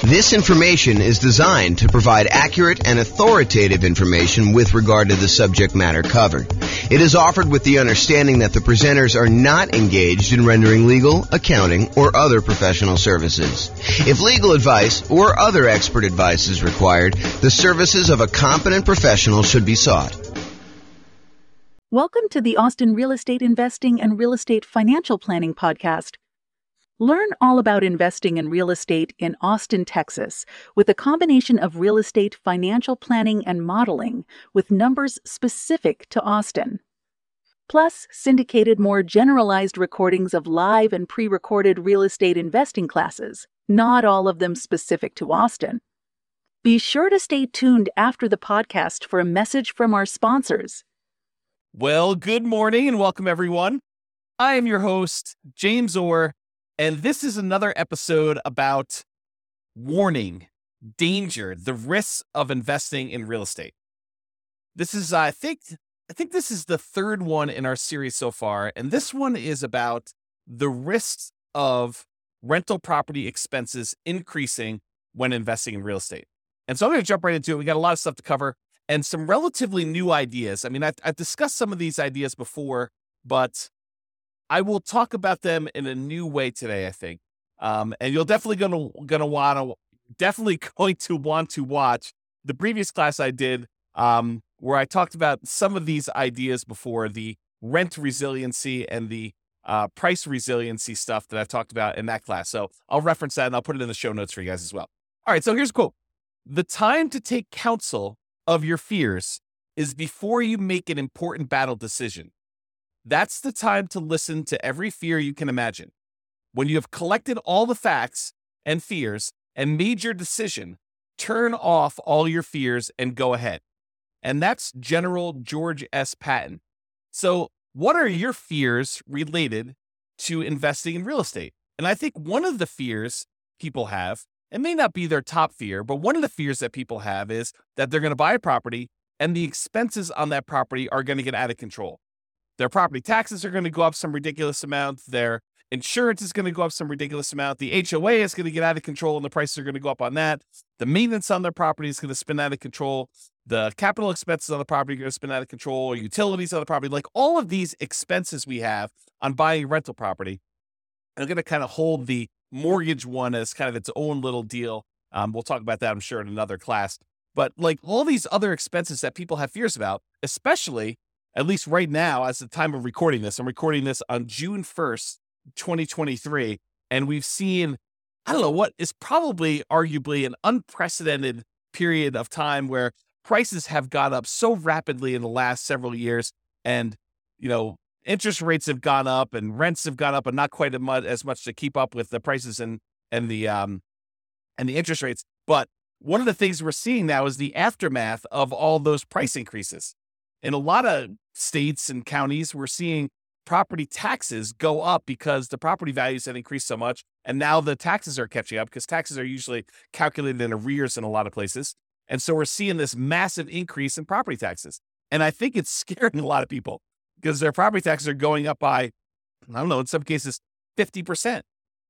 This information is designed to provide accurate and authoritative information with regard to the subject matter covered. It is offered with the understanding that the presenters are not engaged in rendering legal, accounting, or other professional services. If legal advice or other expert advice is required, the services of a competent professional should be sought. Welcome to the Austin Real Estate Investing and Real Estate Financial Planning Podcast. Learn all about investing in real estate in Austin, Texas, with a combination of real estate financial planning and modeling with numbers specific to Austin. Plus, syndicated more generalized recordings of live and pre-recorded real estate investing classes, not all of them specific to Austin. Be sure to stay tuned after the podcast for a message from our sponsors. Well, good morning and welcome everyone. I am your host, James Orr, and this is another episode about warning, danger, the risks of investing in real estate. This is, I think this is the third one in our series so far, and this one is about the risks of rental property expenses increasing when investing in real estate. And so I'm going to jump right into it. We got a lot of stuff to cover and some relatively new ideas. I mean, I've discussed some of these ideas before, but I will talk about them in a new way today, I think. And you're definitely going to want to watch the previous class I did, where I talked about some of these ideas before, the rent resiliency and the price resiliency stuff that I've talked about in that class. So I'll reference that and I'll put it in the show notes for you guys as well. All right, so here's a quote. "The time to take counsel of your fears is before you make an important battle decision. That's the time to listen to every fear you can imagine. When you have collected all the facts and fears and made your decision, turn off all your fears and go ahead." And that's General George S. Patton. So what are your fears related to investing in real estate? And I think one of the fears people have, it may not be their top fear, but one of the fears that people have is that they're going to buy a property and the expenses on that property are going to get out of control. Their property taxes are going to go up some ridiculous amount. Their insurance is going to go up some ridiculous amount. The HOA is going to get out of control and the prices are going to go up on that. The maintenance on their property is going to spin out of control. The capital expenses on the property are going to spin out of control. Utilities on the property, like all of these expenses we have on buying rental property, are going to kind of hold the mortgage one as kind of its own little deal. We'll talk about that, I'm sure, in another class. But like all these other expenses that people have fears about, especially at least right now, as the time of recording this, I'm recording this on June 1st, 2023. And we've seen, I don't know, what is probably arguably an unprecedented period of time where prices have gone up so rapidly in the last several years. And, interest rates have gone up and rents have gone up, and not quite as much to keep up with the prices and the interest rates. But one of the things we're seeing now is the aftermath of all those price increases. In a lot of states and counties, we're seeing property taxes go up because the property values have increased so much. And now the taxes are catching up because taxes are usually calculated in arrears in a lot of places. And so we're seeing this massive increase in property taxes. And I think it's scaring a lot of people because their property taxes are going up by, I don't know, in some cases, 50%,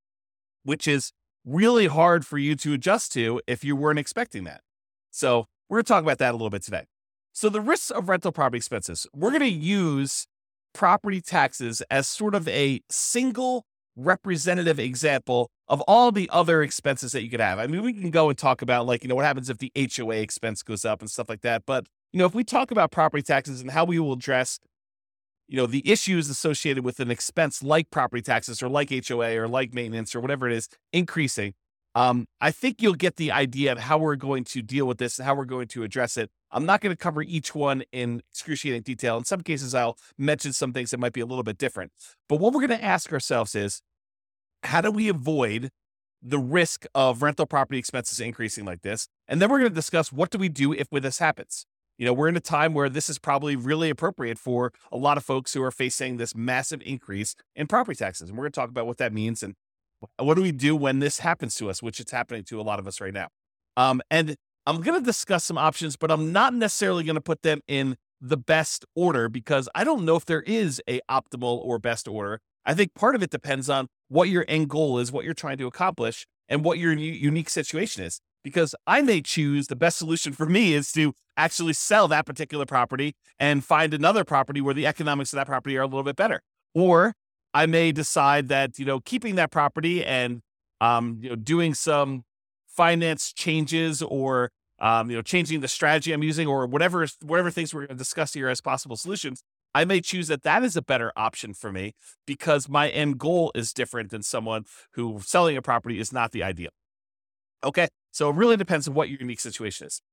which is really hard for you to adjust to if you weren't expecting that. So we're going to talk about that a little bit today. So the risks of rental property expenses, we're going to use property taxes as sort of a single representative example of all the other expenses that you could have. I mean, we can go and talk about what happens if the HOA expense goes up and stuff like that. But, if we talk about property taxes and how we will address, the issues associated with an expense like property taxes or like HOA or like maintenance or whatever it is increasing, I think you'll get the idea of how we're going to deal with this and how we're going to address it. I'm not going to cover each one in excruciating detail. In some cases, I'll mention some things that might be a little bit different. But what we're going to ask ourselves is, how do we avoid the risk of rental property expenses increasing like this? And then we're going to discuss, what do we do if this happens? We're in a time where this is probably really appropriate for a lot of folks who are facing this massive increase in property taxes. And we're going to talk about what that means and what do we do when this happens to us, which it's happening to a lot of us right now. And I'm going to discuss some options, but I'm not necessarily going to put them in the best order because I don't know if there is a optimal or best order. I think part of it depends on what your end goal is, what you're trying to accomplish, and what your unique situation is. Because I may choose the best solution for me is to actually sell that particular property and find another property where the economics of that property are a little bit better. Or I may decide that, keeping that property and, doing some finance changes or, changing the strategy I'm using or whatever things we're going to discuss here as possible solutions, I may choose that is a better option for me because my end goal is different than someone who selling a property is not the ideal. Okay, so it really depends on what your unique situation is.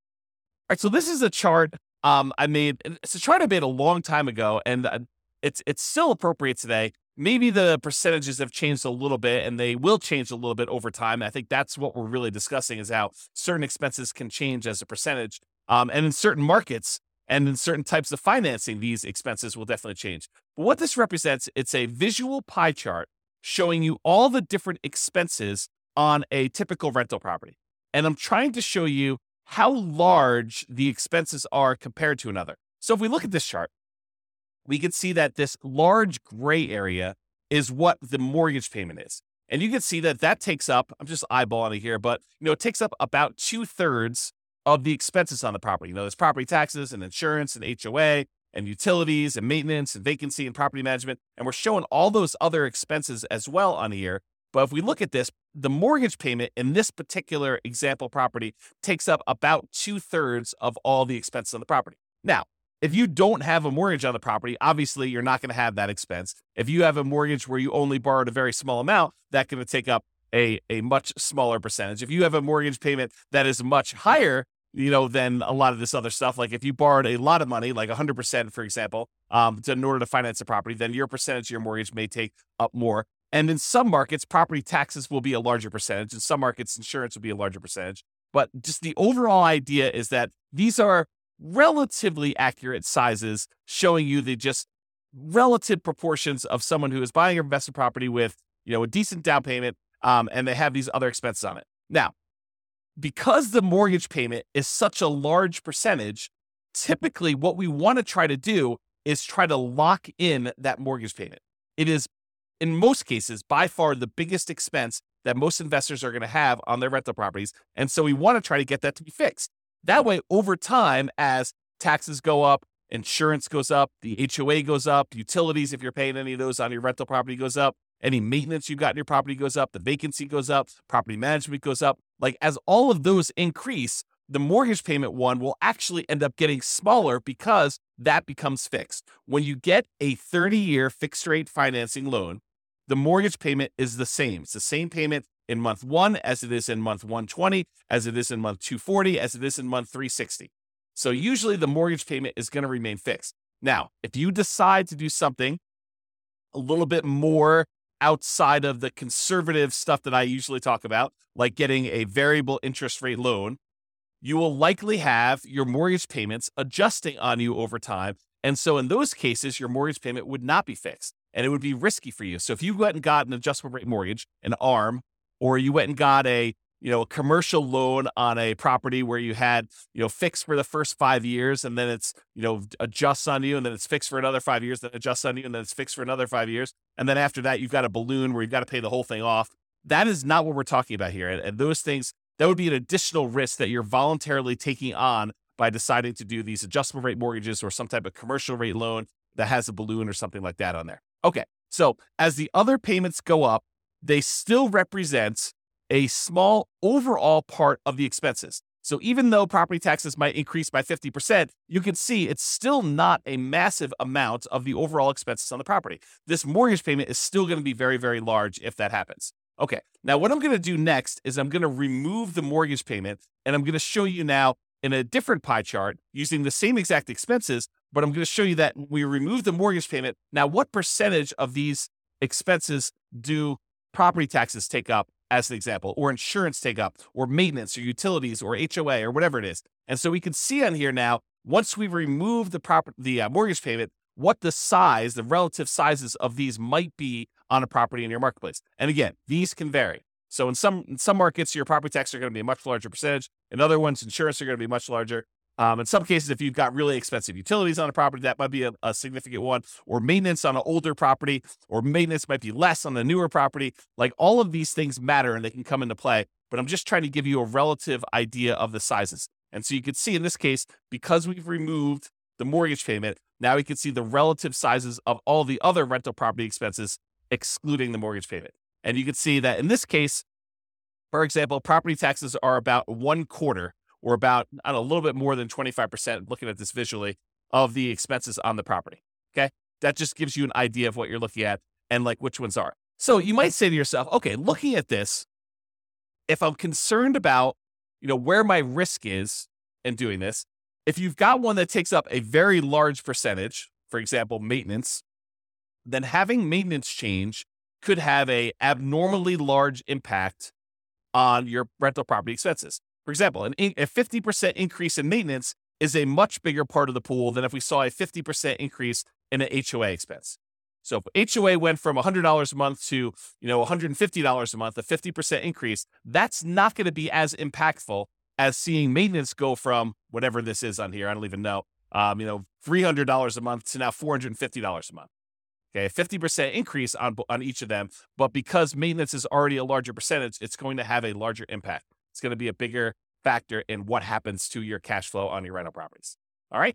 All right, so this is a chart I made. It's a chart I made a long time ago, and it's still appropriate today. Maybe the percentages have changed a little bit, and they will change a little bit over time. I think that's what we're really discussing is how certain expenses can change as a percentage. And in certain markets and in certain types of financing, these expenses will definitely change. But what this represents, it's a visual pie chart showing you all the different expenses on a typical rental property. And I'm trying to show you how large the expenses are compared to another. So if we look at this chart, we can see that this large gray area is what the mortgage payment is. And you can see that takes up, I'm just eyeballing it here, but it takes up about 2/3 of the expenses on the property. There's property taxes and insurance and HOA and utilities and maintenance and vacancy and property management. And we're showing all those other expenses as well on here. But if we look at this, the mortgage payment in this particular example property takes up about 2/3 of all the expenses on the property. Now, if you don't have a mortgage on the property, obviously you're not going to have that expense. If you have a mortgage where you only borrowed a very small amount, that's going to take up a much smaller percentage. If you have a mortgage payment that is much higher, than a lot of this other stuff, like if you borrowed a lot of money, like 100%, for example, in order to finance a property, then your percentage of your mortgage may take up more. And in some markets, property taxes will be a larger percentage. In some markets, insurance will be a larger percentage. But just the overall idea is that these are relatively accurate sizes showing you the just relative proportions of someone who is buying an investment property with, a decent down payment, and they have these other expenses on it. Now, because the mortgage payment is such a large percentage, typically what we want to try to do is try to lock in that mortgage payment. It is, in most cases, by far the biggest expense that most investors are going to have on their rental properties. And so we want to try to get that to be fixed. That way, over time, as taxes go up, insurance goes up, the HOA goes up, utilities, if you're paying any of those on your rental property, goes up, any maintenance you've got in your property goes up, the vacancy goes up, property management goes up. Like as all of those increase, the mortgage payment one will actually end up getting smaller because that becomes fixed. When you get a 30-year fixed rate financing loan, the mortgage payment is the same. It's the same payment in month 1 as it is in month 120, as it is in month 240, as it is in month 360. So usually the mortgage payment is going to remain fixed. Now, if you decide to do something a little bit more outside of the conservative stuff that I usually talk about, like getting a variable interest rate loan, you will likely have your mortgage payments adjusting on you over time. And so in those cases, your mortgage payment would not be fixed and it would be risky for you. So if you went and got an adjustable rate mortgage, an ARM, or you went and got a commercial loan on a property where you had, fixed for the first 5 years and then it's, adjusts on you and then it's fixed for another 5 years, then adjusts on you and then it's fixed for another 5 years. And then after that, you've got a balloon where you've got to pay the whole thing off. That is not what we're talking about here. And those things, that would be an additional risk that you're voluntarily taking on by deciding to do these adjustable rate mortgages or some type of commercial rate loan that has a balloon or something like that on there. Okay. So as the other payments go up, they still represent a small overall part of the expenses. So even though property taxes might increase by 50%, you can see it's still not a massive amount of the overall expenses on the property. This mortgage payment is still going to be very, very large if that happens. Okay, now what I'm going to do next is I'm going to remove the mortgage payment, and I'm going to show you now in a different pie chart using the same exact expenses, but I'm going to show you that when we remove the mortgage payment, now what percentage of these expenses do property taxes take up, as an example, or insurance take up, or maintenance, or utilities, or HOA, or whatever it is. And so we can see on here now, once we remove the mortgage payment, what the relative sizes of these might be on a property in your marketplace. And again, these can vary. So in some markets, your property taxes are going to be a much larger percentage. In other ones, insurance are going to be much larger. In some cases, if you've got really expensive utilities on a property, that might be a significant one, or maintenance on an older property, or maintenance might be less on a newer property. Like all of these things matter and they can come into play, but I'm just trying to give you a relative idea of the sizes. And so you can see in this case, because we've removed the mortgage payment, now we can see the relative sizes of all the other rental property expenses, excluding the mortgage payment. And you can see that in this case, for example, property taxes are about 1/4 or about, I don't know, a little bit more than 25%, looking at this visually, of the expenses on the property. Okay. That just gives you an idea of what you're looking at and like which ones are. So you might say to yourself, okay, looking at this, if I'm concerned about, where my risk is in doing this, if you've got one that takes up a very large percentage, for example, maintenance, then having maintenance change could have a abnormally large impact on your rental property expenses. For example, a 50% increase in maintenance is a much bigger part of the pool than if we saw a 50% increase in an HOA expense. So if HOA went from $100 a month to, $150 a month, a 50% increase, that's not going to be as impactful as seeing maintenance go from whatever this is on here, I don't even know, $300 a month to now $450 a month. Okay, a 50% increase on each of them, but because maintenance is already a larger percentage, it's going to have a larger impact. It's going to be a bigger factor in what happens to your cash flow on your rental properties. All right.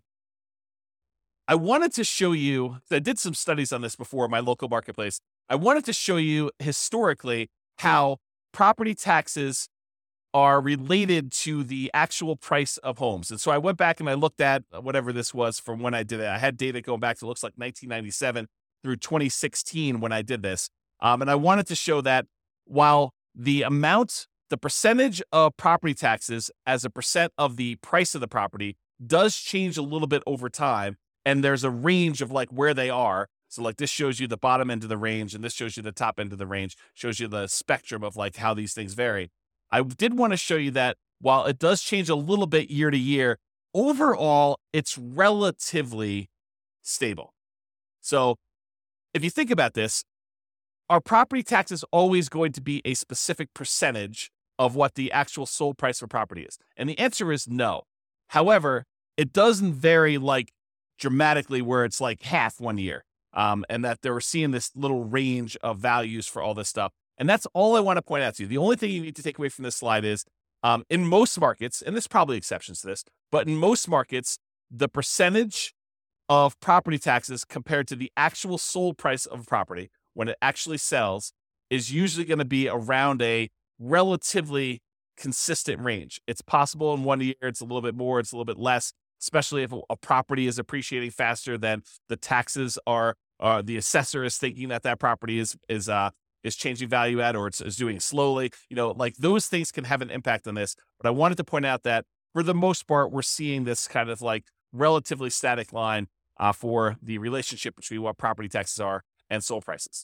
I wanted to show you, I did some studies on this before in my local marketplace. I wanted to show you historically how property taxes are related to the actual price of homes. And so I went back and I looked at whatever this was from when I did it. I had data going back to, looks like 1997 through 2016 when I did this. And I wanted to show that while the percentage of property taxes as a percent of the price of the property does change a little bit over time, and there's a range of like where they are. So like this shows you the bottom end of the range, and this shows you the top end of the range, shows you the spectrum of like how these things vary. I did want to show you that while it does change a little bit year to year, overall, it's relatively stable. So if you think about this, are property taxes always going to be a specific percentage of what the actual sold price of property is? And the answer is no. However, it doesn't vary like dramatically where it's like half one year, and that they were seeing this little range of values for all this stuff. And that's all I want to point out to you. The only thing you need to take away from this slide is in most markets, and there's probably exceptions to this, but in most markets, the percentage of property taxes compared to the actual sold price of a property when it actually sells is usually going to be around a relatively consistent range. It's possible in one year, it's a little bit more, it's a little bit less, especially if a property is appreciating faster than the taxes are, the assessor is thinking that property is changing value at, or is doing slowly. Like those things can have an impact on this. But I wanted to point out that for the most part, we're seeing this kind of like relatively static line for the relationship between what property taxes are and sold prices.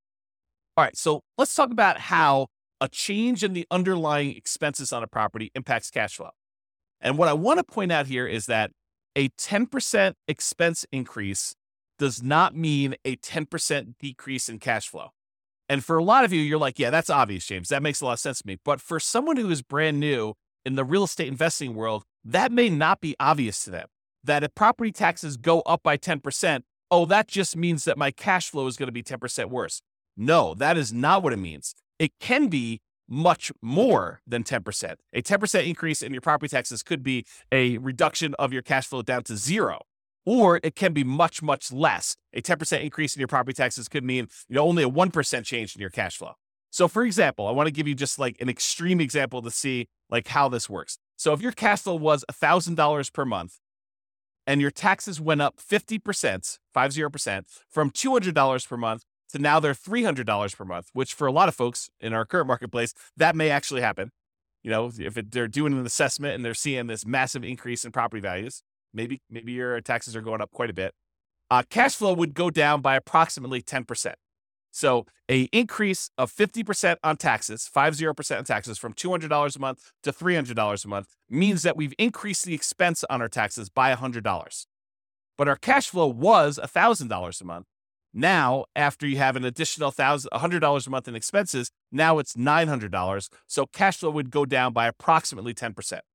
All right, so let's talk about how a change in the underlying expenses on a property impacts cash flow. And what I want to point out here is that a 10% expense increase does not mean a 10% decrease in cash flow. And for a lot of you, you're like, yeah, that's obvious, James. That makes a lot of sense to me. But for someone who is brand new in the real estate investing world, that may not be obvious to them. That if property taxes go up by 10%, oh, that just means that my cash flow is going to be 10% worse. No, that is not what it means. It can be much more than 10%. A 10% increase in your property taxes could be a reduction of your cash flow down to zero, or it can be much, much less. A 10% increase in your property taxes could mean only a 1% change in your cash flow. So for example, I want to give you just like an extreme example to see like how this works. So if your cash flow was $1,000 per month, and your taxes went up 50%, 50%, from $200 per month to now they're $300 per month, which for a lot of folks in our current marketplace, that may actually happen. If they're doing an assessment and they're seeing this massive increase in property values, maybe your taxes are going up quite a bit. Cash flow would go down by approximately 10%. So a increase of 50% on taxes, 50% on taxes from $200 a month to $300 a month means that we've increased the expense on our taxes by $100. But our cash flow was $1,000 a month. Now, after you have an additional $100 a month in expenses, now it's $900. So cash flow would go down by approximately 10%.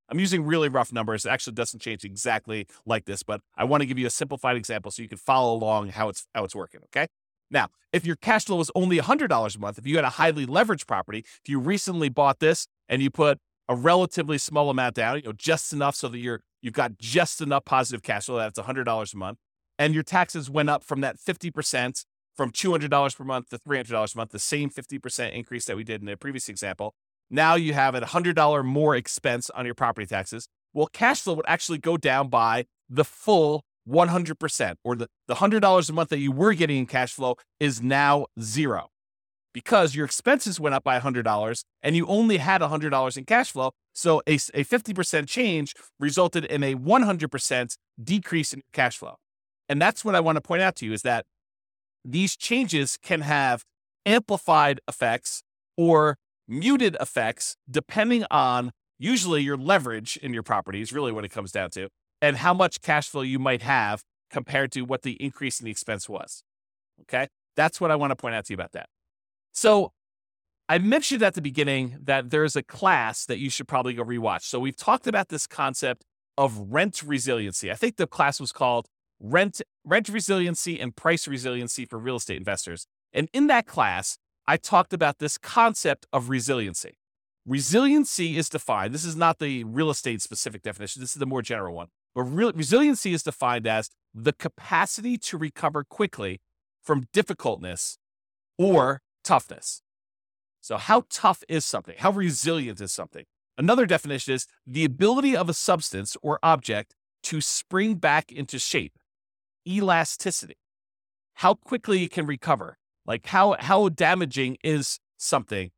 I'm using really rough numbers. It actually doesn't change exactly like this, but I want to give you a simplified example so you can follow along how it's working, okay? Now, if your cash flow was only $100 a month, if you had a highly leveraged property, if you recently bought this and you put a relatively small amount down, just enough so that you've got just enough positive cash flow, that's $100 a month, and your taxes went up from that 50%, from $200 per month to $300 a month, the same 50% increase that we did in the previous example. Now you have a $100 more expense on your property taxes. Well, cash flow would actually go down by the full 100%, or the $100 a month that you were getting in cash flow is now zero because your expenses went up by $100 and you only had $100 in cash flow. So a 50% change resulted in a 100% decrease in cash flow. And that's what I want to point out to you is that these changes can have amplified effects or muted effects depending on usually your leverage in your property is really what it comes down to, and how much cash flow you might have compared to what the increase in the expense was. Okay? That's what I want to point out to you about that. So I mentioned at the beginning that there's a class that you should probably go rewatch. So we've talked about this concept of rent resiliency. I think the class was called Rent Resiliency and Price Resiliency for Real Estate Investors. And in that class, I talked about this concept of resiliency. Resiliency is defined, this is not the real estate specific definition, this is the more general one. But resiliency is defined as the capacity to recover quickly from difficultness or toughness. So how tough is something? How resilient is something? Another definition is the ability of a substance or object to spring back into shape. Elasticity. How quickly it can recover. Like how damaging is something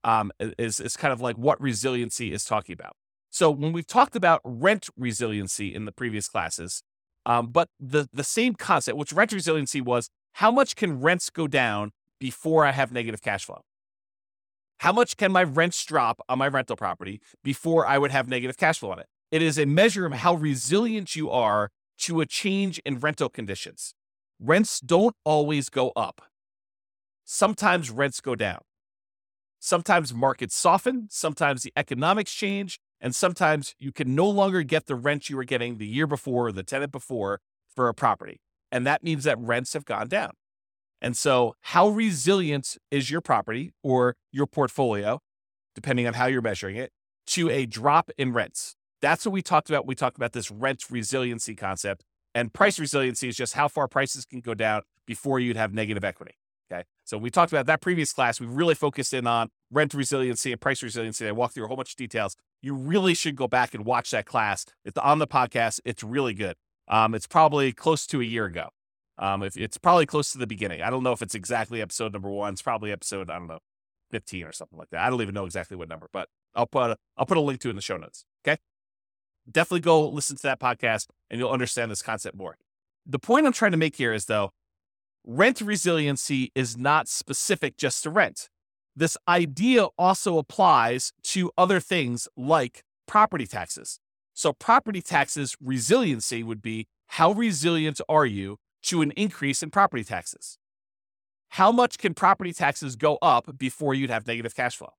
is kind of like what resiliency is talking about. So when we've talked about rent resiliency in the previous classes, but the same concept, which rent resiliency was, how much can rents go down before I have negative cash flow? How much can my rents drop on my rental property before I would have negative cash flow on it? It is a measure of how resilient you are to a change in rental conditions. Rents don't always go up. Sometimes rents go down. Sometimes markets soften, sometimes the economics change, and sometimes you can no longer get the rent you were getting the year before or the tenant before for a property. And that means that rents have gone down. And so how resilient is your property or your portfolio, depending on how you're measuring it, to a drop in rents? That's what we talked about. We talked about this rent resiliency concept, and price resiliency is just how far prices can go down before you'd have negative equity. Okay. So we talked about that previous class. We really focused in on rent resiliency and price resiliency. I walked through a whole bunch of details. You really should go back and watch that class. It's on the podcast. It's really good. It's probably close to a year ago. If it's probably close to the beginning. I don't know if it's exactly episode number 1. It's probably episode, 15 or something like that. I don't even know exactly what number, but I'll put a link to it in the show notes. Okay. Definitely go listen to that podcast and you'll understand this concept more. The point I'm trying to make here is, though, rent resiliency is not specific just to rent. This idea also applies to other things like property taxes. So property taxes resiliency would be, how resilient are you to an increase in property taxes? How much can property taxes go up before you'd have negative cash flow?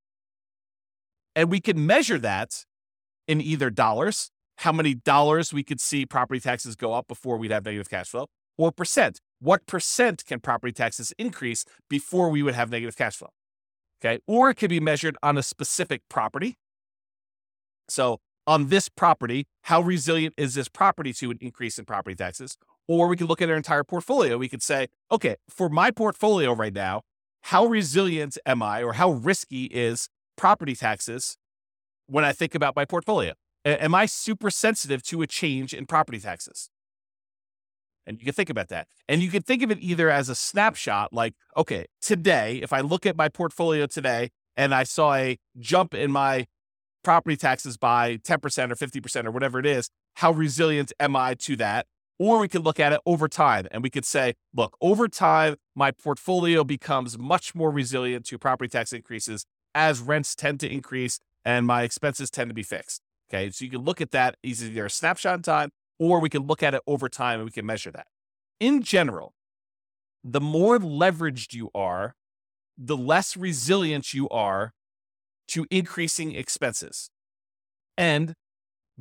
And we can measure that in either dollars, how many dollars we could see property taxes go up before we'd have negative cash flow, or percent. What percent can property taxes increase before we would have negative cash flow? Okay. Or it could be measured on a specific property. So on this property, how resilient is this property to an increase in property taxes? Or we could look at our entire portfolio. We could say, okay, for my portfolio right now, how resilient am I, or how risky is property taxes when I think about my portfolio? Am I super sensitive to a change in property taxes? And you can think about that. And you can think of it either as a snapshot, like, okay, today, if I look at my portfolio today and I saw a jump in my property taxes by 10% or 50% or whatever it is, how resilient am I to that? Or we could look at it over time and we could say, look, over time, my portfolio becomes much more resilient to property tax increases as rents tend to increase and my expenses tend to be fixed. Okay, so you can look at that as either a snapshot in time, or we can look at it over time and we can measure that. In general, the more leveraged you are, the less resilient you are to increasing expenses. And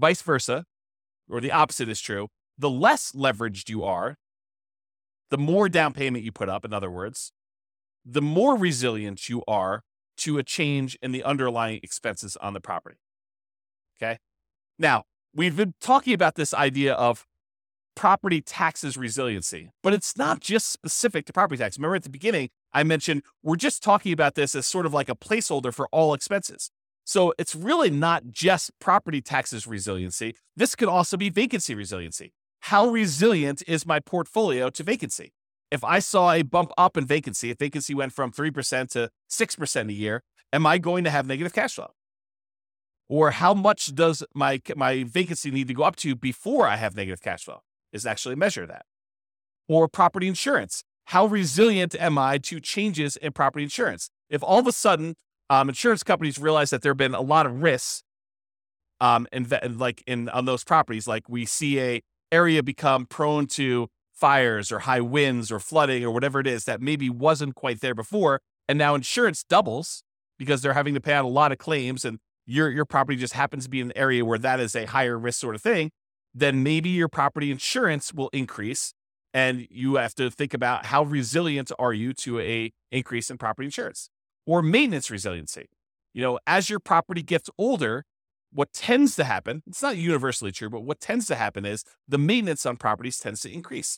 Vice versa, or the opposite is true. The less leveraged you are, the more down payment you put up, in other words, the more resilient you are to a change in the underlying expenses on the property. Okay? Now, we've been talking about this idea of property taxes resiliency, but it's not just specific to property tax. Remember at the beginning, I mentioned we're just talking about this as sort of like a placeholder for all expenses. So it's really not just property taxes resiliency. This could also be vacancy resiliency. How resilient is my portfolio to vacancy? If I saw a bump up in vacancy, if vacancy went from 3% to 6% a year, am I going to have negative cash flow? Or how much does my vacancy need to go up to before I have negative cash flow? Is actually measure that. Or property insurance. How resilient am I to changes in property insurance? If all of a sudden insurance companies realize that there have been a lot of risks on those properties, like we see a area become prone to fires or high winds or flooding or whatever it is that maybe wasn't quite there before, and now insurance doubles because they're having to pay out a lot of claims, and your property just happens to be in an area where that is a higher risk sort of thing, then maybe your property insurance will increase, and you have to think about how resilient are you to a increase in property insurance. Or maintenance resiliency. As your property gets older, what tends to happen, it's not universally true, but what tends to happen is the maintenance on properties tends to increase.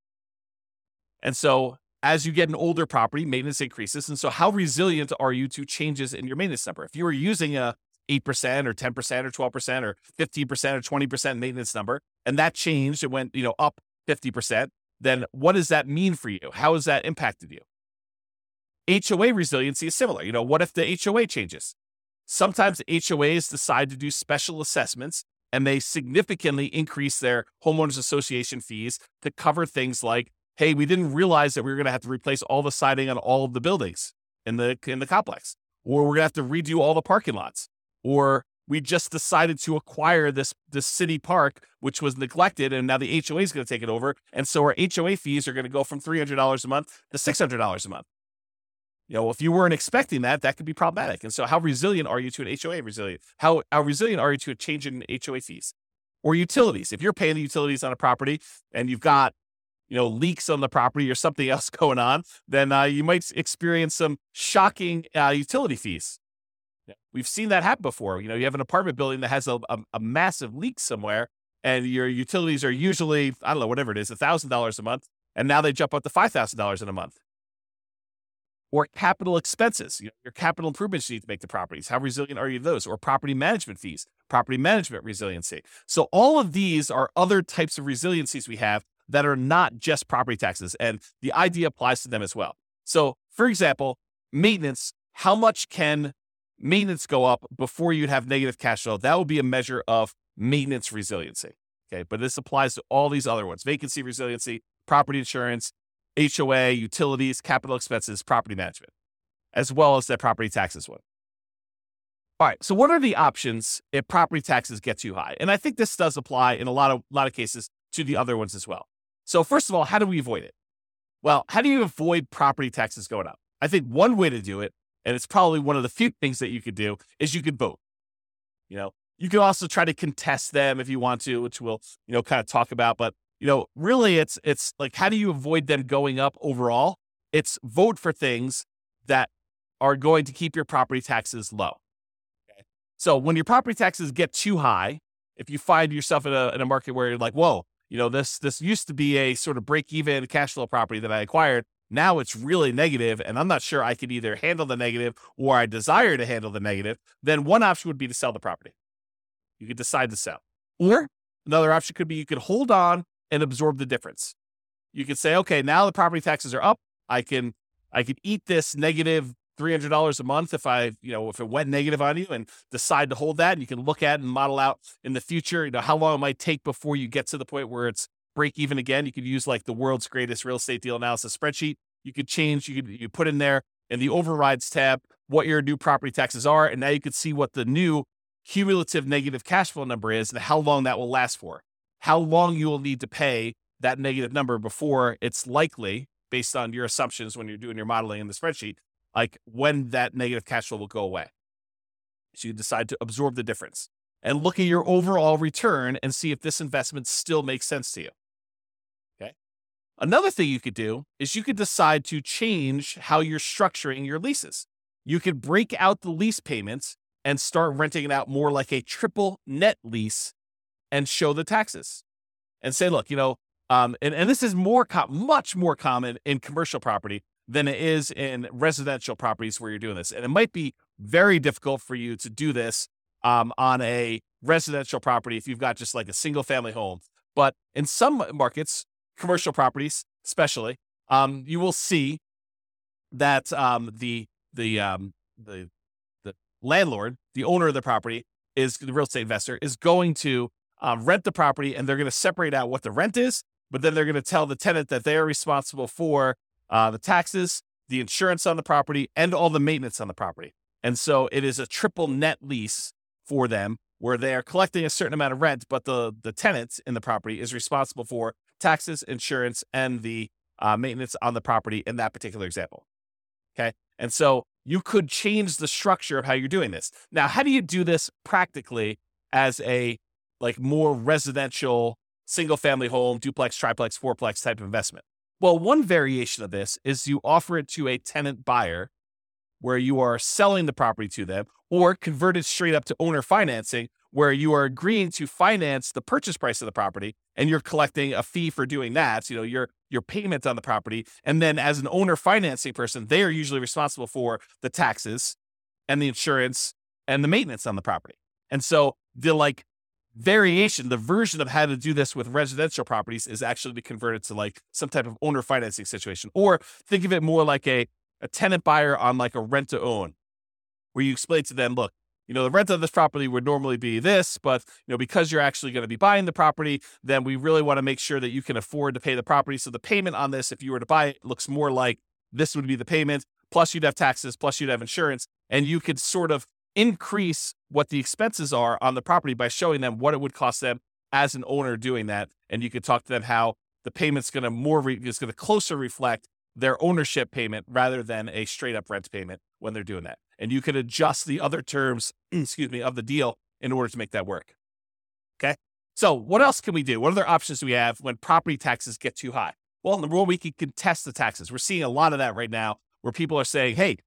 And so as you get an older property, maintenance increases. And so how resilient are you to changes in your maintenance number? If you were using a 8% or 10% or 12% or 15% or 20% maintenance number, and that changed, it went, up 50%, then what does that mean for you? How has that impacted you? HOA resiliency is similar. What if the HOA changes? Sometimes HOAs decide to do special assessments, and they significantly increase their homeowners association fees to cover things like, hey, we didn't realize that we were going to have to replace all the siding on all of the buildings in the complex, or we're going to have to redo all the parking lots, or we just decided to acquire this city park, which was neglected, and now the HOA is going to take it over, and so our HOA fees are going to go from $300 a month to $600 a month. If you weren't expecting that could be problematic. And so how resilient are you to an HOA resilience? How resilient are you to a change in HOA fees? Or utilities. If you're paying the utilities on a property and you've got, leaks on the property or something else going on, then you might experience some shocking utility fees. We've seen that happen before. You have an apartment building that has a massive leak somewhere, and your utilities are usually, I don't know, whatever it is, $1,000 a month, and now they jump up to $5,000 in a month. Or capital expenses, your capital improvements you need to make to properties. How resilient are you to those? Or property management fees, property management resiliency. So all of these are other types of resiliencies we have that are not just property taxes, and the idea applies to them as well. So, for example, maintenance, how much can maintenance go up before you'd have negative cash flow? That would be a measure of maintenance resiliency. Okay, but this applies to all these other ones: vacancy resiliency, property insurance, HOA, utilities, capital expenses, property management, as well as that property taxes one. All right, so what are the options if property taxes get too high? And I think this does apply in a lot of cases to the other ones as well. So first of all, how do we avoid it? Well, how do you avoid property taxes going up? I think one way to do it, and it's probably one of the few things that you could do, is you could vote. You can also try to contest them if you want to, which we'll, kind of talk about, but really it's like, how do you avoid them going up overall? It's vote for things that are going to keep your property taxes low. Okay? So when your property taxes get too high, if you find yourself in a market where you're like, whoa, this used to be a sort of break-even cash flow property that I acquired. Now it's really negative, and I'm not sure I could either handle the negative or I desire to handle the negative, then one option would be to sell the property. You could decide to sell. Or another option could be you could hold on and absorb the difference. You could say, okay, now the property taxes are up. I can eat this negative $300 a month if if it went negative on you, and decide to hold that. And you can look at and model out in the future, how long it might take before you get to the point where it's break even again. You could use like the world's greatest real estate deal analysis spreadsheet. You could change, you put in there in the overrides tab what your new property taxes are. And now you could see what the new cumulative negative cash flow number is and how long that will last for. How long you will need to pay that negative number before it's likely, based on your assumptions when you're doing your modeling in the spreadsheet, like when that negative cash flow will go away. So you decide to absorb the difference. and look at your overall return and see if this investment still makes sense to you. Okay. Another thing you could do is you could decide to change how you're structuring your leases. You could break out the lease payments and start renting it out more like a triple net lease and show the taxes and say, look, and this is much more common in commercial property than it is in residential properties where you're doing this. And it might be very difficult for you to do this on a residential property if you've got just like a single family home. But in some markets, commercial properties especially, you will see that the landlord, the owner of the property, the real estate investor, is going to rent the property, and they're going to separate out what the rent is, but then they're going to tell the tenant that they are responsible for the taxes, the insurance on the property, and all the maintenance on the property. And so it is a triple net lease for them where they are collecting a certain amount of rent, but the tenant in the property is responsible for taxes, insurance, and the maintenance on the property in that particular example. Okay. And so you could change the structure of how you're doing this. Now, how do you do this practically as a more residential single family home, duplex, triplex, fourplex type of investment? Well, one variation of this is you offer it to a tenant buyer where you are selling the property to them, or convert it straight up to owner financing where you are agreeing to finance the purchase price of the property and you're collecting a fee for doing that, your payment on the property. And then as an owner financing person, they are usually responsible for the taxes and the insurance and the maintenance on the property. And so the variation, the version of how to do this with residential properties is actually to convert it to some type of owner financing situation. Or think of it more like a tenant buyer on a rent to own, where you explain to them, look, the rent of this property would normally be this, but because you're actually going to be buying the property, then we really want to make sure that you can afford to pay the property. So the payment on this, if you were to buy it, looks more like this would be the payment, plus you'd have taxes, plus you'd have insurance, and you could sort of increase what the expenses are on the property by showing them what it would cost them as an owner doing that. And you could talk to them how the payment's going to closer reflect their ownership payment rather than a straight up rent payment when they're doing that. And you could adjust the other terms, of the deal in order to make that work. Okay. So what else can we do? What other options do we have when property taxes get too high? Well, number one, we can contest the taxes. We're seeing a lot of that right now where people are saying, hey,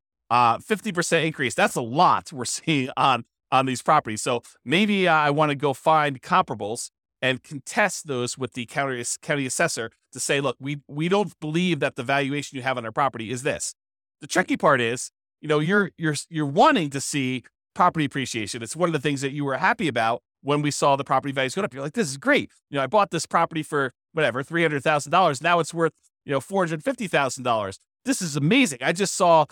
50% increase. That's a lot we're seeing on these properties. So maybe I want to go find comparables and contest those with the county assessor to say, look, we don't believe that the valuation you have on our property is this. The tricky part is, you're wanting to see property appreciation. It's one of the things that you were happy about when we saw the property values go up. You're like, this is great. I bought this property for whatever, $300,000. Now it's worth, $450,000. This is amazing. I just saw,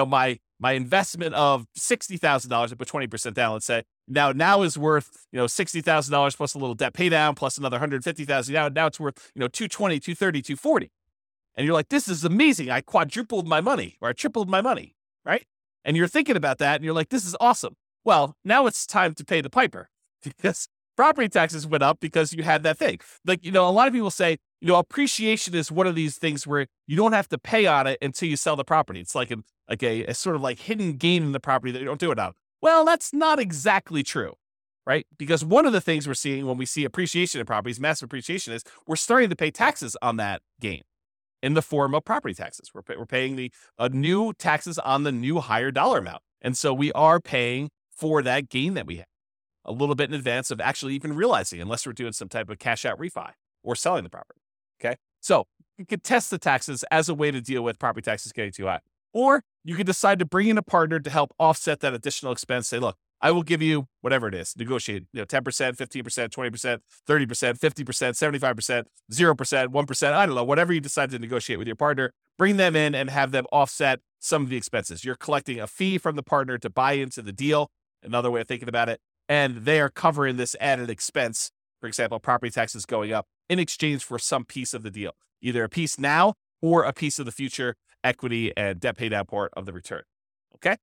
my investment of $60,000, I put 20% down, let's say, now is worth, $60,000 plus a little debt pay down plus another $150,000. Now it's worth, $220, $230, $240. And you're like, this is amazing. I quadrupled my money, or I tripled my money, right? And you're thinking about that and you're like, this is awesome. Well, now it's time to pay the piper because property taxes went up because you had that thing. A lot of people say, appreciation is one of these things where you don't have to pay on it until you sell the property. It's like a sort of hidden gain in the property that you don't do it on. Well, that's not exactly true, right? Because one of the things we're seeing when we see appreciation in properties, massive appreciation, is we're starting to pay taxes on that gain in the form of property taxes. We're paying the new taxes on the new higher dollar amount. And so we are paying for that gain that we have a little bit in advance of actually even realizing, unless we're doing some type of cash out refi or selling the property. Okay. So you could test the taxes as a way to deal with property taxes getting too high. Or you could decide to bring in a partner to help offset that additional expense. Say, look, I will give you whatever it is, negotiate, 10%, 15%, 20%, 30%, 50%, 75%, 0%, 1%. I don't know, whatever you decide to negotiate with your partner, bring them in and have them offset some of the expenses. You're collecting a fee from the partner to buy into the deal. Another way of thinking about it. And they are covering this added expense, for example, property taxes going up in exchange for some piece of the deal, either a piece now or a piece of the future equity and debt pay down part of the return. Okay.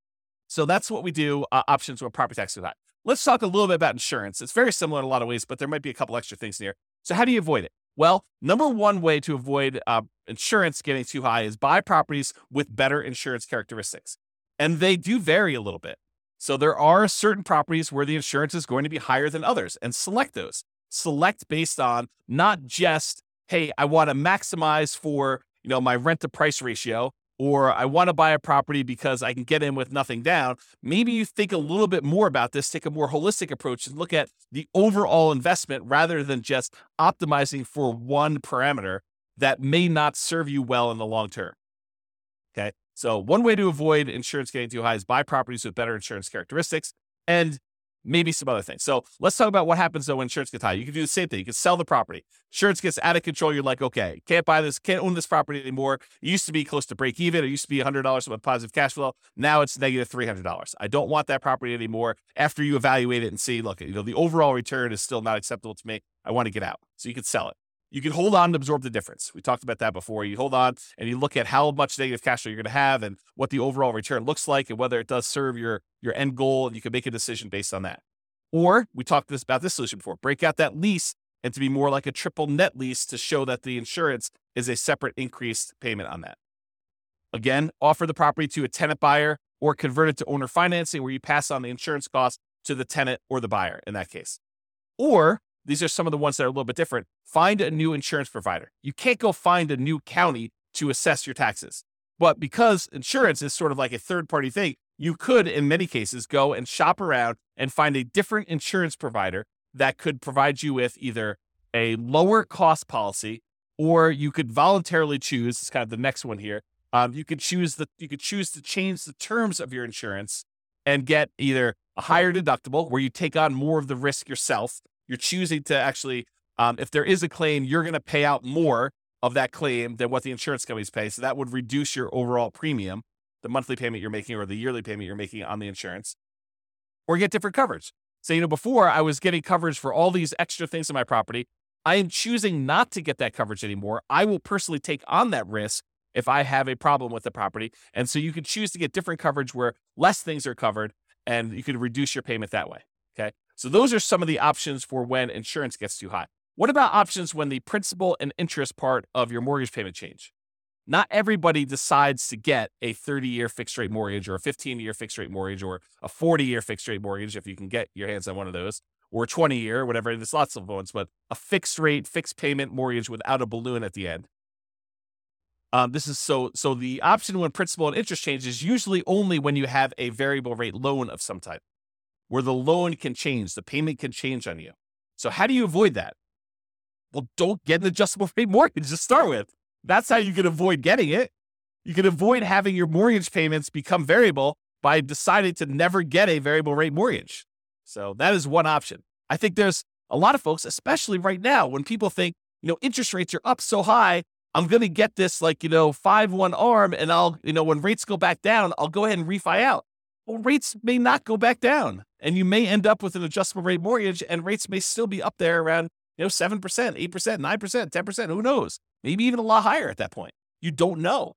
So that's what we do, options when property taxes are high. Let's talk a little bit about insurance. It's very similar in a lot of ways, but there might be a couple extra things in here. So how do you avoid it? Well, number one way to avoid insurance getting too high is buy properties with better insurance characteristics. And they do vary a little bit. So there are certain properties where the insurance is going to be higher than others, and select those. Select based on not just, hey, I want to maximize for, my rent to price ratio, or I want to buy a property because I can get in with nothing down. Maybe you think a little bit more about this, take a more holistic approach and look at the overall investment rather than just optimizing for one parameter that may not serve you well in the long term. Okay. So one way to avoid insurance getting too high is buy properties with better insurance characteristics and maybe some other things. So let's talk about what happens though when insurance gets high. You can do the same thing. You can sell the property. Insurance gets out of control. You're like, okay, can't buy this, can't own this property anymore. It used to be close to break even. It used to be $100 with positive cash flow. Now it's negative $300. I don't want that property anymore. After you evaluate it and see, look, the overall return is still not acceptable to me. I want to get out. So you can sell it. You can hold on to absorb the difference. We talked about that before. You hold on and you look at how much negative cash flow you're going to have and what the overall return looks like and whether it does serve your end goal, and you can make a decision based on that. Or we talked about this solution before, break out that lease and to be more like a triple net lease to show that the insurance is a separate increased payment on that. Again, offer the property to a tenant buyer or convert it to owner financing where you pass on the insurance cost to the tenant or the buyer in that case. Or these are some of the ones that are a little bit different. Find a new insurance provider. You can't go find a new county to assess your taxes. But because insurance is sort of like a third-party thing, you could, in many cases, go and shop around and find a different insurance provider that could provide you with either a lower cost policy, or you could voluntarily choose, it's kind of the next one here, you could choose to change the terms of your insurance and get either a higher deductible where you take on more of the risk yourself. You're choosing to actually, if there is a claim, you're going to pay out more of that claim than what the insurance companies pay. So that would reduce your overall premium, the monthly payment you're making or the yearly payment you're making on the insurance, or get different coverage. So, before I was getting coverage for all these extra things in my property. I am choosing not to get that coverage anymore. I will personally take on that risk if I have a problem with the property. And so you can choose to get different coverage where less things are covered and you can reduce your payment that way. Okay. So those are some of the options for when insurance gets too high. What about options when the principal and interest part of your mortgage payment change? Not everybody decides to get a 30-year fixed rate mortgage or a 15-year fixed rate mortgage or a 40-year fixed rate mortgage, if you can get your hands on one of those, or a 20-year, whatever. There's lots of ones, but a fixed rate, fixed payment mortgage without a balloon at the end. This is so the option when principal and interest change is usually only when you have a variable rate loan of some type, where the loan can change, the payment can change on you. So how do you avoid that? Well, don't get an adjustable rate mortgage to start with. That's how you can avoid getting it. You can avoid having your mortgage payments become variable by deciding to never get a variable rate mortgage. So that is one option. I think there's a lot of folks, especially right now, when people think, interest rates are up so high, I'm going to get this 5-1 ARM and I'll, when rates go back down, I'll go ahead and refi out. Well, rates may not go back down and you may end up with an adjustable rate mortgage and rates may still be up there around 7%, 8%, 9%, 10%, who knows? Maybe even a lot higher at that point. You don't know.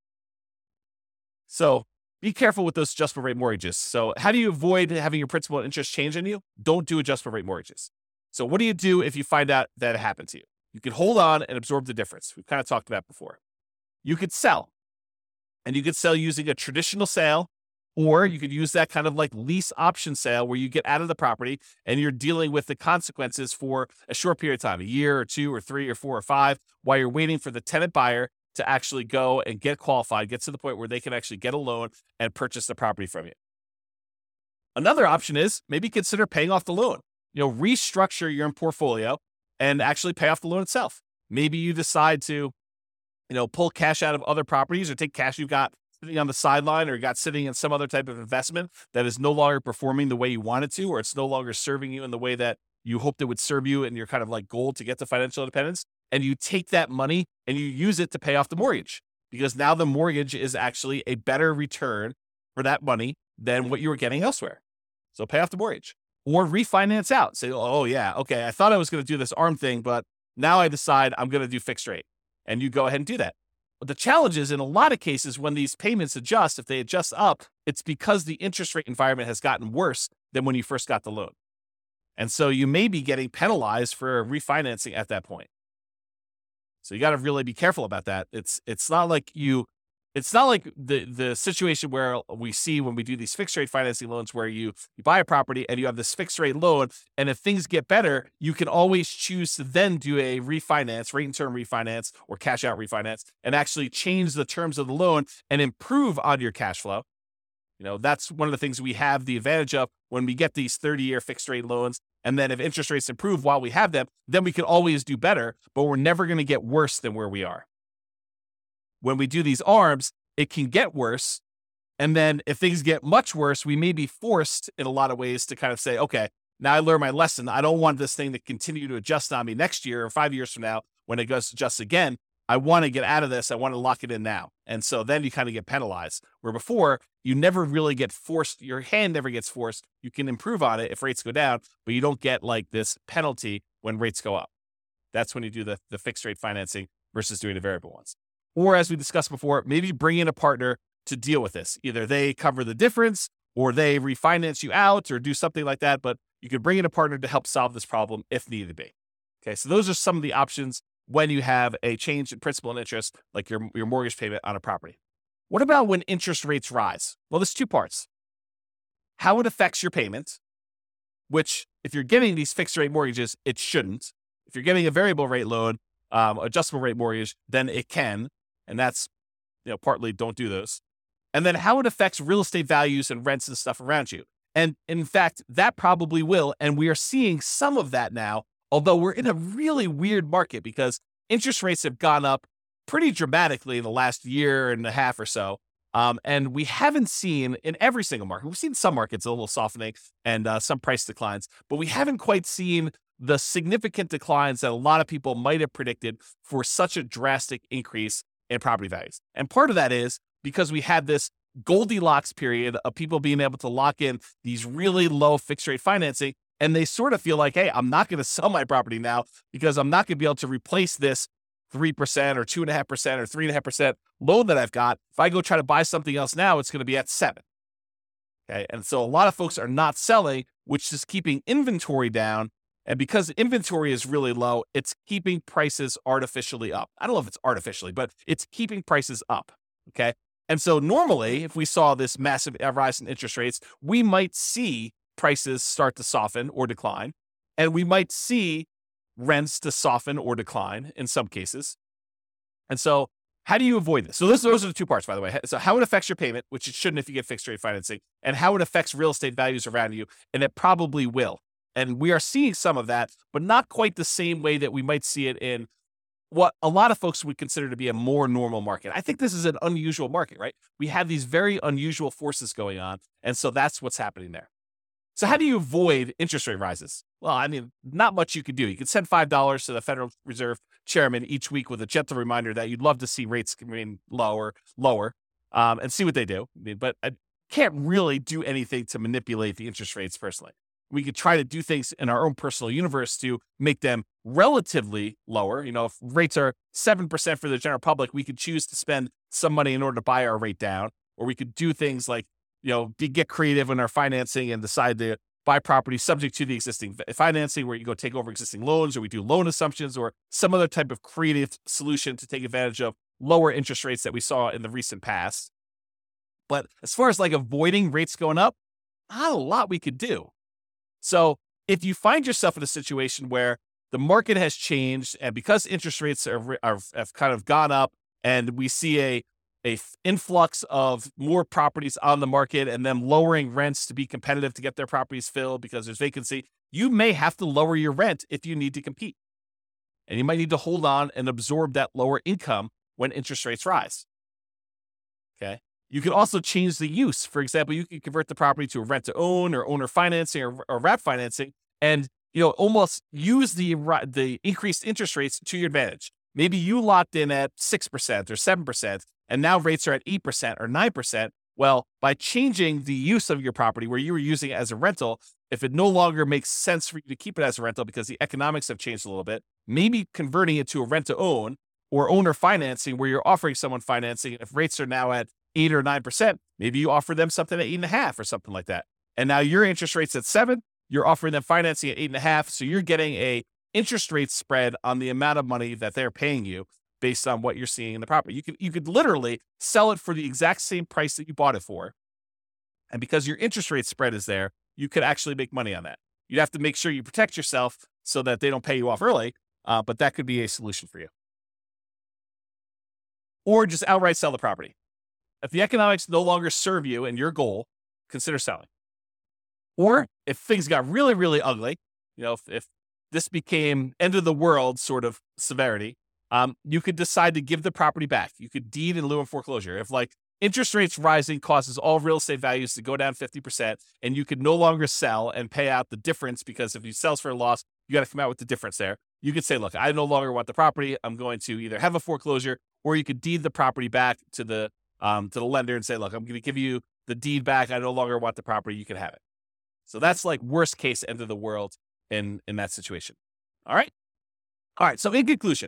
So be careful with those adjustable rate mortgages. So how do you avoid having your principal and interest change on you? Don't do adjustable rate mortgages. So what do you do if you find out that it happened to you? You can hold on and absorb the difference. We've kind of talked about before. You could sell. And you could sell using a traditional sale, or you could use that kind of like lease option sale where you get out of the property and you're dealing with the consequences for a short period of time, a year or 2 or 3 or 4 or 5, while you're waiting for the tenant buyer to actually go and get qualified, get to the point where they can actually get a loan and purchase the property from you. Another option is maybe consider paying off the loan. Restructure your portfolio and actually pay off the loan itself. Maybe you decide to, pull cash out of other properties or take cash you've got sitting on the sideline or got sitting in some other type of investment that is no longer performing the way you want it to, or it's no longer serving you in the way that you hoped it would serve you in your kind of like goal to get to financial independence. And you take that money and you use it to pay off the mortgage, because now the mortgage is actually a better return for that money than what you were getting elsewhere. So pay off the mortgage or refinance out. Say, oh yeah, okay, I thought I was going to do this ARM thing, but now I decide I'm going to do fixed rate. And you go ahead and do that. But the challenge is in a lot of cases when these payments adjust, if they adjust up, it's because the interest rate environment has gotten worse than when you first got the loan. And so you may be getting penalized for refinancing at that point. So you got to really be careful about that. It's not like you it's not like the situation where we see when we do these fixed rate financing loans where you buy a property and you have this fixed rate loan, and if things get better, you can always choose to then do a refinance, rate and term refinance or cash out refinance, and actually change the terms of the loan and improve on your cash flow. That's one of the things we have the advantage of when we get these 30-year fixed rate loans. And then if interest rates improve while we have them, then we can always do better, but we're never going to get worse than where we are. When we do these ARMs, it can get worse. And then if things get much worse, we may be forced in a lot of ways to kind of say, okay, now I learned my lesson. I don't want this thing to continue to adjust on me next year or 5 years from now when it goes to adjust again. I want to get out of this. I want to lock it in now. And so then you kind of get penalized, where before you never really get forced. Your hand never gets forced. You can improve on it if rates go down, but you don't get like this penalty when rates go up. That's when you do the fixed rate financing versus doing the variable ones. Or as we discussed before, maybe bring in a partner to deal with this. Either they cover the difference or they refinance you out or do something like that. But you could bring in a partner to help solve this problem if needed be. Okay, so those are some of the options when you have a change in principal and interest, like your mortgage payment on a property. What about when interest rates rise? Well, there's two parts. How it affects your payment, which if you're getting these fixed rate mortgages, it shouldn't. If you're getting a variable rate loan, adjustable rate mortgage, then it can. And that's, partly don't do those. And then how it affects real estate values and rents and stuff around you. And in fact, that probably will. And we are seeing some of that now, although we're in a really weird market because interest rates have gone up pretty dramatically in the last year and a half or so. And we haven't seen in every single market, we've seen some markets a little softening and some price declines, but we haven't quite seen the significant declines that a lot of people might have predicted for such a drastic increase in property values. And part of that is because we had this Goldilocks period of people being able to lock in these really low fixed rate financing. And they sort of feel like, hey, I'm not going to sell my property now because I'm not going to be able to replace this 3% or 2.5% or 3.5% loan that I've got. If I go try to buy something else now, it's going to be at 7. Okay. And so a lot of folks are not selling, which is keeping inventory down. And because inventory is really low, it's keeping prices artificially up. I don't know if it's artificially, but it's keeping prices up. Okay. And so normally, if we saw this massive rise in interest rates, we might see prices start to soften or decline, and we might see rents to soften or decline in some cases. And so how do you avoid this? So those are the two parts, by the way. So how it affects your payment, which it shouldn't if you get fixed rate financing, and how it affects real estate values around you, and it probably will. And we are seeing some of that, but not quite the same way that we might see it in what a lot of folks would consider to be a more normal market. I think this is an unusual market, right? We have these very unusual forces going on, and so that's what's happening there. So how do you avoid interest rate rises? Well, I mean, not much you could do. You could send $5 to the Federal Reserve chairman each week with a gentle reminder that you'd love to see rates remain lower, and see what they do. But I can't really do anything to manipulate the interest rates personally. We could try to do things in our own personal universe to make them relatively lower. If rates are 7% for the general public, we could choose to spend some money in order to buy our rate down, or we could do things like, get creative in our financing and decide to buy property subject to the existing financing, where you go take over existing loans, or we do loan assumptions, or some other type of creative solution to take advantage of lower interest rates that we saw in the recent past. But as far as like avoiding rates going up, not a lot we could do. So if you find yourself in a situation where the market has changed, and because interest rates have kind of gone up, and we see a influx of more properties on the market and them lowering rents to be competitive to get their properties filled because there's vacancy, you may have to lower your rent if you need to compete. And you might need to hold on and absorb that lower income when interest rates rise. Okay. You can also change the use. For example, you can convert the property to a rent to own or owner financing or wrap financing, and almost use the increased interest rates to your advantage. Maybe you locked in at 6% or 7%, and now rates are at 8% or 9%. Well, by changing the use of your property where you were using it as a rental, if it no longer makes sense for you to keep it as a rental because the economics have changed a little bit, maybe converting it to a rent to own or owner financing where you're offering someone financing. If rates are now at 8 or 9%, maybe you offer them something at 8.5 or something like that. And now your interest rate's at 7, you're offering them financing at 8.5. So you're getting a interest rate spread on the amount of money that they're paying you. based on what you're seeing in the property. You could literally sell it for the exact same price that you bought it for. And because your interest rate spread is there, you could actually make money on that. You'd have to make sure you protect yourself so that they don't pay you off early, but that could be a solution for you. Or just outright sell the property. If the economics no longer serve you and your goal, consider selling. Or if things got really, really ugly, if this became end of the world sort of severity, you could decide to give the property back. You could deed in lieu of foreclosure. If interest rates rising causes all real estate values to go down 50%, and you could no longer sell and pay out the difference, because if you sell for a loss, you got to come out with the difference there. You could say, look, I no longer want the property. I'm going to either have a foreclosure, or you could deed the property back to the lender and say, look, I'm going to give you the deed back. I no longer want the property. You can have it. So that's worst case end of the world in that situation. All right. So in conclusion,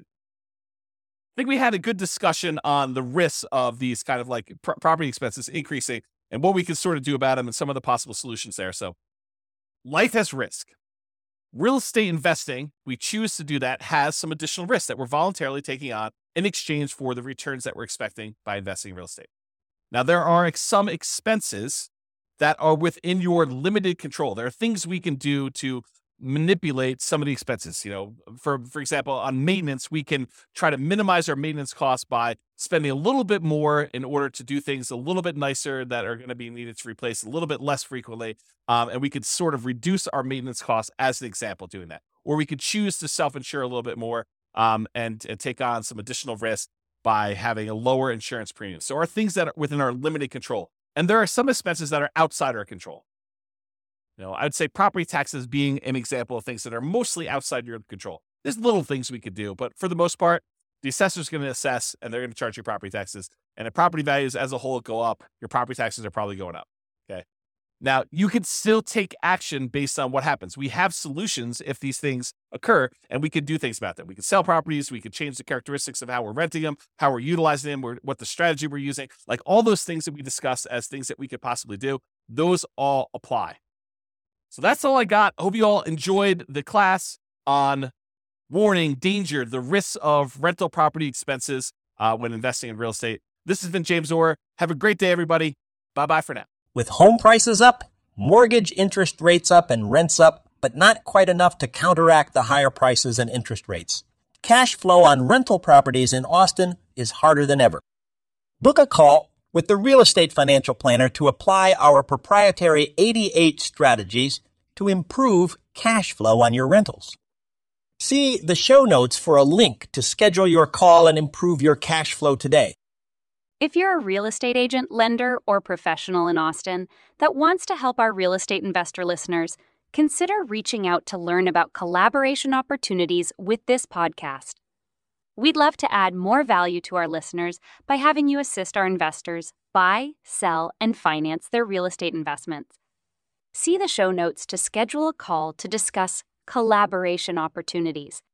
I think we had a good discussion on the risks of these kind of property expenses increasing and what we can sort of do about them and some of the possible solutions there. So life has risk. Real estate investing, we choose to do that, has some additional risks that we're voluntarily taking on in exchange for the returns that we're expecting by investing in real estate. Now, there are some expenses that are within your limited control. There are things we can do to manipulate some of the expenses. For example, on maintenance, we can try to minimize our maintenance costs by spending a little bit more in order to do things a little bit nicer that are going to be needed to replace a little bit less frequently. And we could sort of reduce our maintenance costs as an example doing that. Or we could choose to self-insure a little bit more and take on some additional risk by having a lower insurance premium. So there are things that are within our limited control. And there are some expenses that are outside our control. I'd say property taxes being an example of things that are mostly outside your control. There's little things we could do, but for the most part, the assessor's going to assess and they're going to charge you property taxes. And if property values as a whole go up, your property taxes are probably going up. Okay. Now, you can still take action based on what happens. We have solutions if these things occur, and we could do things about them. We could sell properties. We could change the characteristics of how we're renting them, how we're utilizing them, what the strategy we're using. All those things that we discussed as things that we could possibly do, those all apply. So that's all I got. Hope you all enjoyed the class on warning, danger, the risks of rental property expenses when investing in real estate. This has been James Orr. Have a great day, everybody. Bye-bye for now. With home prices up, mortgage interest rates up, and rents up, but not quite enough to counteract the higher prices and interest rates, cash flow on rental properties in Austin is harder than ever. Book a call with the Real Estate Financial Planner to apply our proprietary 88 strategies to improve cash flow on your rentals. See the show notes for a link to schedule your call and improve your cash flow today. If you're a real estate agent, lender, or professional in Austin that wants to help our real estate investor listeners, consider reaching out to learn about collaboration opportunities with this podcast. We'd love to add more value to our listeners by having you assist our investors buy, sell, and finance their real estate investments. See the show notes to schedule a call to discuss collaboration opportunities.